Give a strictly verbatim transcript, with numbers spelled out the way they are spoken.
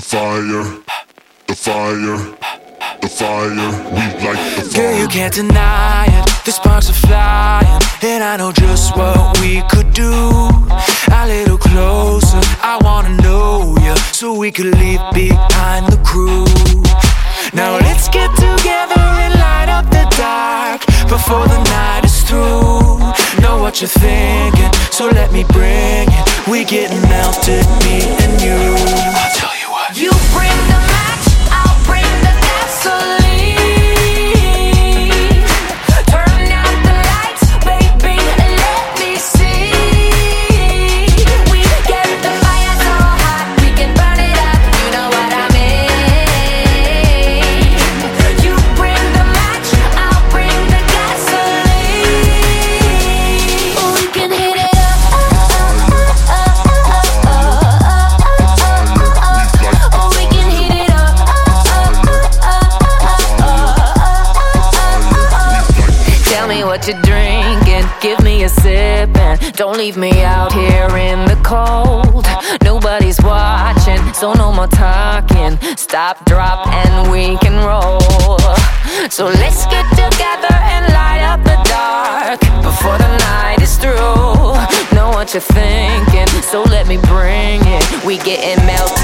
fire, the fire, the fire, we like the fire. Girl, you can't deny it, the sparks are flying, and I know just what we could do. A little closer, I wanna know you, so we could leave behind the crew. Now let's get together and light up the dark before the night is through. Know what you're thinking, so let me bring it. We getting melted, me and you. I'll tell you what. You bring the match, I'll bring the gasoline. Turn out the lights, baby, and let me see. We get the fire so hot, we can burn it up, you know what I mean. You bring the match, I'll bring the gasoline. We can hit it up. Oh, we can heat it up. Tell me what you're drinking, give me a sip, and don't leave me out here in the cold. Nobody's watching, so no more talking. Stop, drop, and we can roll. So let's get together and light up the dark before the night is through. Know what you're thinking, so let me bring it. We getting melted.